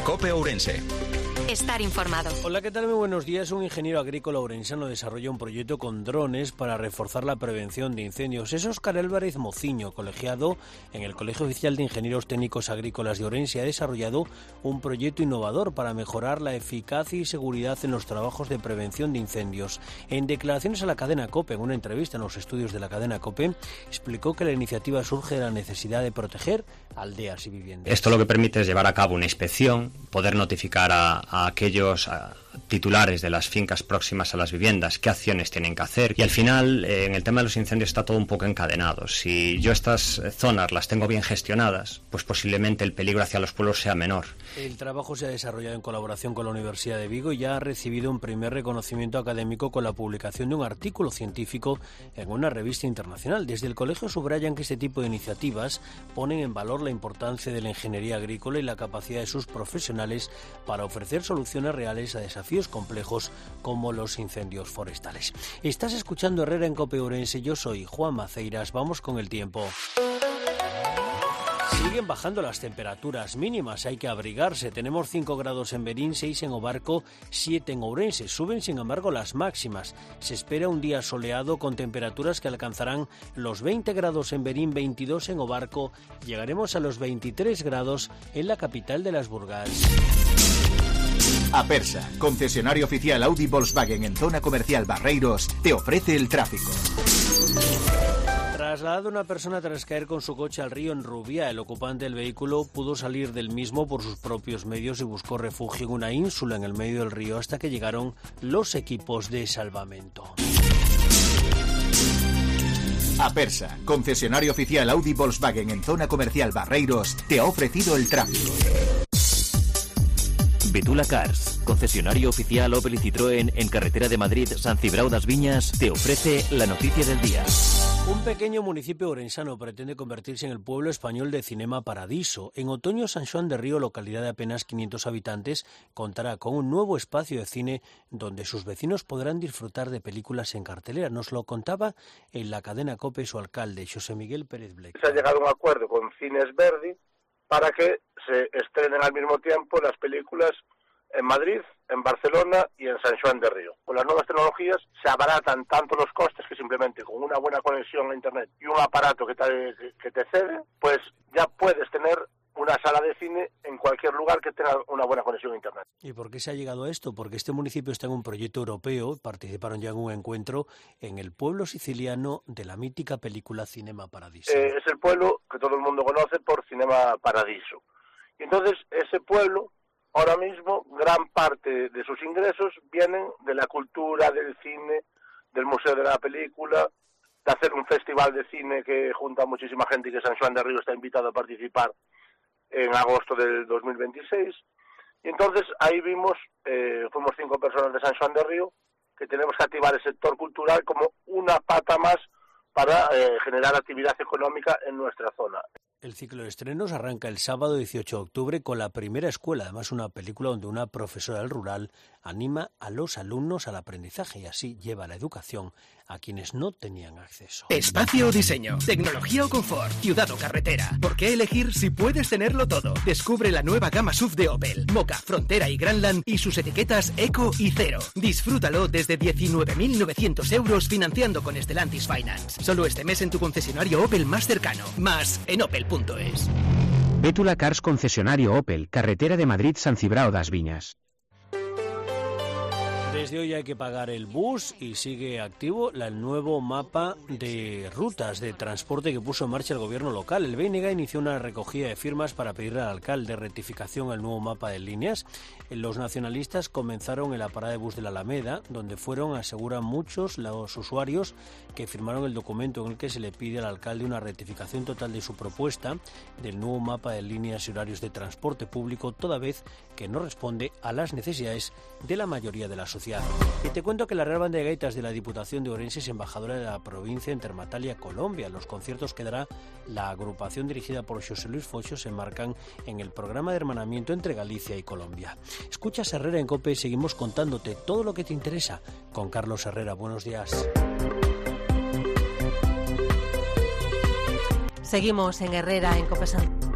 COPE Ourense. Estar informado. Hola, ¿qué tal? Muy buenos días. Un ingeniero agrícola ourensano desarrolla un proyecto con drones para reforzar la prevención de incendios. Es Óscar Álvarez Mociño, colegiado en el Colegio Oficial de Ingenieros Técnicos Agrícolas de Ourense. Ha desarrollado un proyecto innovador para mejorar la eficacia y seguridad en los trabajos de prevención de incendios. En declaraciones a la cadena COPE, en una entrevista en los estudios de la cadena COPE, explicó que la iniciativa surge de la necesidad de proteger aldeas y viviendas. Esto lo que permite es llevar a cabo una inspección, poder notificar a aquellos titulares de las fincas próximas a las viviendas qué acciones tienen que hacer, y al final en el tema de los incendios está todo un poco encadenado. Si yo estas zonas las tengo bien gestionadas, pues posiblemente el peligro hacia los pueblos sea menor. El trabajo se ha desarrollado en colaboración con la Universidad de Vigo y ya ha recibido un primer reconocimiento académico con la publicación de un artículo científico en una revista internacional. Desde el colegio subrayan que este tipo de iniciativas ponen en valor la importancia de la ingeniería agrícola y la capacidad de sus profesionales para ofrecer soluciones reales a desafíos complejos como los incendios forestales. Estás escuchando Herrera en COPE Ourense. Yo soy Juan Maceiras. Vamos con el tiempo. Siguen bajando las temperaturas mínimas, hay que abrigarse. Tenemos 5 grados en Berín, 6 en Obarco, 7 en Ourense. Suben, sin embargo, las máximas. Se espera un día soleado con temperaturas que alcanzarán los 20 grados en Berín, 22 en Obarco. Llegaremos a los 23 grados en la capital de las Burgas. Apersa, concesionario oficial Audi Volkswagen en zona comercial Barreiros, te ofrece el tráfico. Trasladado una persona tras caer con su coche al río en Rubia, el ocupante del vehículo pudo salir del mismo por sus propios medios y buscó refugio en una ínsula en el medio del río hasta que llegaron los equipos de salvamento. Apersa, concesionario oficial Audi Volkswagen en zona comercial Barreiros, te ha ofrecido el tráfico. Betula Cars, concesionario oficial Opel y Citroën en carretera de Madrid, San Cibrao das Viñas, te ofrece la noticia del día. Un pequeño municipio ourensano pretende convertirse en el pueblo español de Cinema Paradiso. En otoño, San Xoán de Río, localidad de apenas 500 habitantes, contará con un nuevo espacio de cine donde sus vecinos podrán disfrutar de películas en cartelera. Nos lo contaba en la cadena COPE su alcalde, José Miguel Pérez Bleck. Se ha llegado a un acuerdo con Cines Verdi para que se estrenen al mismo tiempo las películas en Madrid, en Barcelona y en San Xoán de Río. Con las nuevas tecnologías se abaratan tanto los costes que simplemente con una buena conexión a Internet y un aparato que te cede, pues ya puedes tener una sala de cine en cualquier lugar que tenga una buena conexión a Internet. ¿Y por qué se ha llegado a esto? Porque este municipio está en un proyecto europeo, participaron ya en un encuentro en el pueblo siciliano de la mítica película Cinema Paradiso. Es el pueblo que todo el mundo conoce por Cinema Paradiso. Y entonces ese pueblo, ahora mismo, gran parte de sus ingresos vienen de la cultura, del cine, del Museo de la Película, de hacer un festival de cine que junta a muchísima gente y que San Xoán de Río está invitado a participar en agosto del 2026. Y entonces ahí vimos, fuimos 5 personas de San Xoán de Río, que tenemos que activar el sector cultural como una pata más para generar actividad económica en nuestra zona. El ciclo de estrenos arranca el sábado 18 de octubre con La Primera Escuela, además una película donde una profesora del rural anima a los alumnos al aprendizaje y así lleva la educación a quienes no tenían acceso. Espacio o diseño, tecnología o confort, ciudad o carretera. ¿Por qué elegir si puedes tenerlo todo? Descubre la nueva gama SUV de Opel, Mokka, Frontera y Grandland y sus etiquetas Eco y Cero. Disfrútalo desde 19.900 euros financiando con Stellantis Finance. Solo este mes en tu concesionario Opel más cercano. Más en opel.es. Betula Cars, concesionario Opel, carretera de Madrid, San Cibrao das Viñas. Desde hoy hay que pagar el bus y sigue activo el nuevo mapa de rutas de transporte que puso en marcha el gobierno local. El BNG inició una recogida de firmas para pedirle al alcalde rectificación al nuevo mapa de líneas. Los nacionalistas comenzaron en la parada de bus de la Alameda, donde fueron, aseguran muchos los usuarios que firmaron el documento en el que se le pide al alcalde una rectificación total de su propuesta del nuevo mapa de líneas y horarios de transporte público, toda vez que no responde a las necesidades de la mayoría de la sociedad. Y te cuento que la Real Banda de Gaitas de la Diputación de Ourense es embajadora de la provincia en Termatalia, Colombia. Los conciertos que dará la agrupación dirigida por José Luis Focho se enmarcan en el programa de hermanamiento entre Galicia y Colombia. Escuchas Herrera en COPE y seguimos contándote todo lo que te interesa con Carlos Herrera. Buenos días. Seguimos en Herrera en COPE.